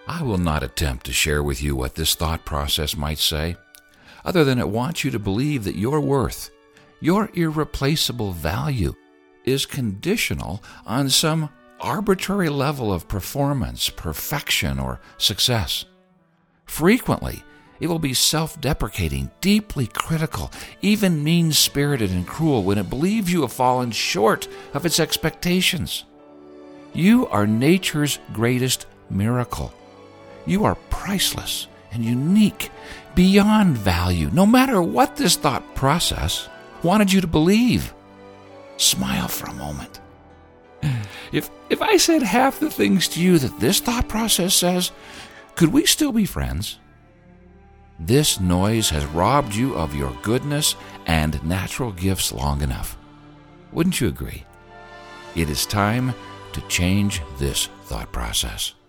I will not attempt to share with you what this thought process might say, other than it wants you to believe that your worth, your irreplaceable value, is conditional on some arbitrary level of performance, perfection, or success. Frequently, it will be self-deprecating, deeply critical, even mean-spirited and cruel when it believes you have fallen short of its expectations. You are nature's greatest miracle. You are priceless and unique, beyond value, no matter what this thought process wanted you to believe. Smile for a moment. If I said half the things to you that this thought process says, could we still be friends? This noise has robbed you of your goodness and natural gifts long enough. Wouldn't you agree? It is time to change this thought process.